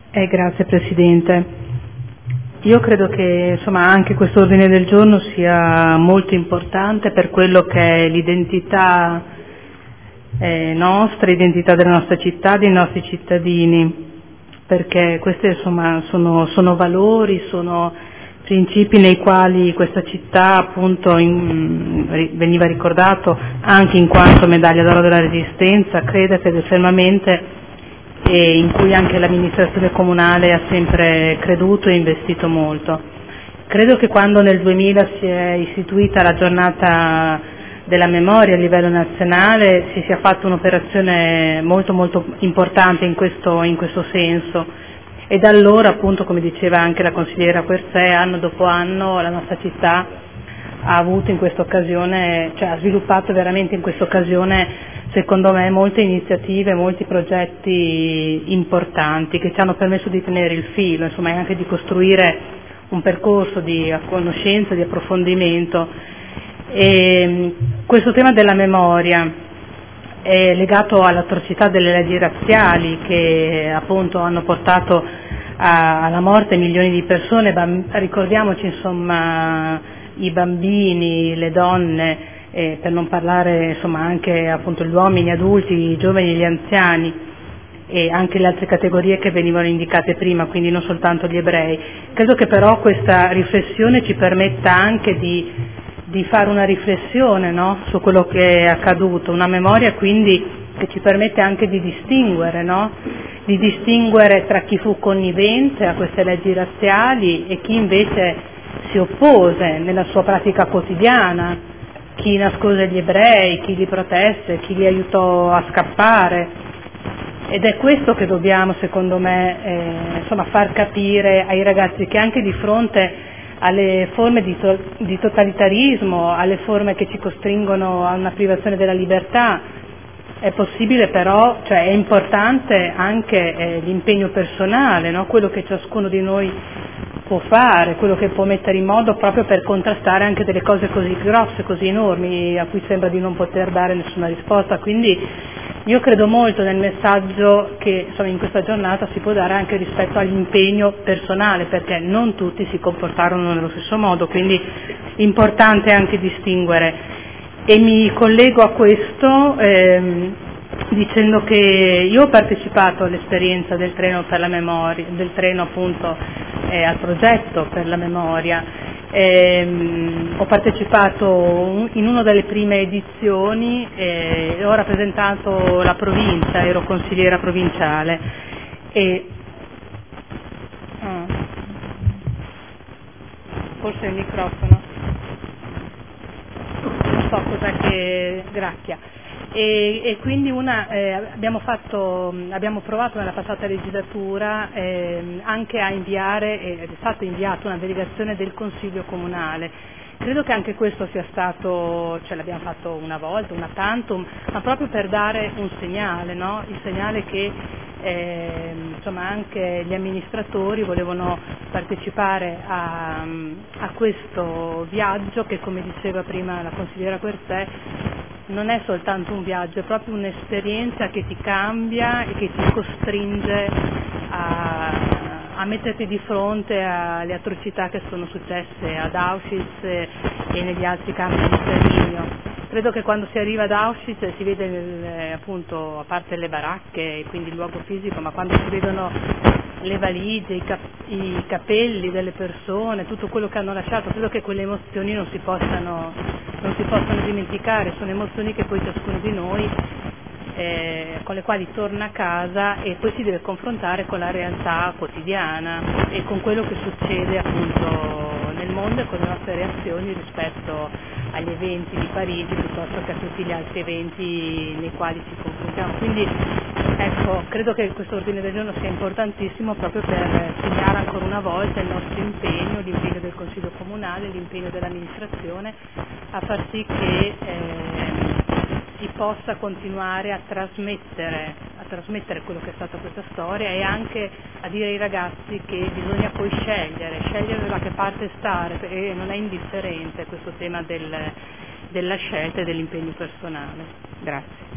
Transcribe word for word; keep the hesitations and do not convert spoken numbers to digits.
Eh, grazie Presidente. Io credo che insomma, anche questo ordine del giorno sia molto importante per quello che è l'identità eh, nostra, l'identità della nostra città, dei nostri cittadini, perché questi insomma, sono, sono valori, sono principi nei quali questa città appunto in, veniva ricordato anche in quanto medaglia d'oro della Resistenza, crede fermamente, e in cui anche l'amministrazione comunale ha sempre creduto e investito molto. Credo che quando nel duemila si è istituita la giornata della memoria a livello nazionale si sia fatta un'operazione molto molto importante in questo, in questo senso, e da allora appunto, come diceva anche la consigliera Querzè, anno dopo anno la nostra città ha avuto in questa occasione, cioè ha sviluppato veramente in questa occasione secondo me molte iniziative, molti progetti importanti che ci hanno permesso di tenere il filo, insomma, e anche di costruire un percorso di conoscenza, di approfondimento. E questo tema della memoria è legato all'atrocità delle leggi razziali che appunto hanno portato a, alla morte milioni di persone. Ricordiamoci insomma i bambini, le donne, eh, per non parlare insomma anche appunto gli uomini adulti, i giovani e gli anziani, e anche le altre categorie che venivano indicate prima, quindi non soltanto gli ebrei. Credo che però questa riflessione ci permetta anche di, di fare una riflessione, no? Su quello che è accaduto, una memoria quindi che ci permette anche di distinguere, no? Di distinguere tra chi fu connivente a queste leggi razziali e chi invece si oppose nella sua pratica quotidiana, chi nascose gli ebrei, chi li protesse, chi li aiutò a scappare. Ed è questo che dobbiamo, secondo me, eh, insomma, far capire ai ragazzi, che anche di fronte alle forme di, to- di totalitarismo, alle forme che ci costringono a una privazione della libertà, è possibile però, cioè è importante anche eh, l'impegno personale, no? Quello che ciascuno di noi può fare, quello che può mettere in modo proprio per contrastare anche delle cose così grosse, così enormi, a cui sembra di non poter dare nessuna risposta. Quindi io credo molto nel messaggio che insomma, in questa giornata si può dare anche rispetto all'impegno personale, perché non tutti si comportarono nello stesso modo, quindi è importante anche distinguere. E mi collego a questo ehm, dicendo che io ho partecipato all'esperienza del treno per la memoria, del treno appunto eh, al progetto per la memoria. Ehm, ho partecipato in una delle prime edizioni e ho rappresentato la provincia, ero consigliera provinciale e ah, forse il microfono non so cos'è che gracchia. E, e quindi una, eh, abbiamo, fatto, abbiamo provato nella passata legislatura eh, anche a inviare, ed è stato inviato una delegazione del Consiglio Comunale. Credo che anche questo sia stato, cioè l'abbiamo fatto una volta, una tantum, ma proprio per dare un segnale, no? Il segnale che eh, insomma anche gli amministratori volevano partecipare a, a questo viaggio che, come diceva prima la consigliera Querzè, non è soltanto un viaggio, è proprio un'esperienza che ti cambia e che ti costringe a, a metterti di fronte alle atrocità che sono successe ad Auschwitz e negli altri campi di sterminio. Credo che quando si arriva ad Auschwitz si vede il, appunto, a parte le baracche, quindi il luogo fisico, ma quando si vedono le valigie, i, cap- i capelli delle persone, tutto quello che hanno lasciato, credo che quelle emozioni non si possano, non si possano dimenticare, sono emozioni che poi ciascuno di noi, eh, con le quali torna a casa e poi si deve confrontare con la realtà quotidiana e con quello che succede appunto nel mondo e con le nostre reazioni rispetto agli eventi di Parigi piuttosto che a tutti gli altri eventi nei quali ci confrontiamo. Quindi ecco, credo che questo ordine del giorno sia importantissimo proprio per segnare ancora una volta il nostro impegno, l'impegno del Consiglio Comunale, l'impegno dell'amministrazione a far sì che eh, si possa continuare a trasmettere, a trasmettere quello che è stata questa storia e anche a dire ai ragazzi che bisogna poi scegliere, scegliere da che parte stare, perché non è indifferente questo tema del, della scelta e dell'impegno personale. Grazie.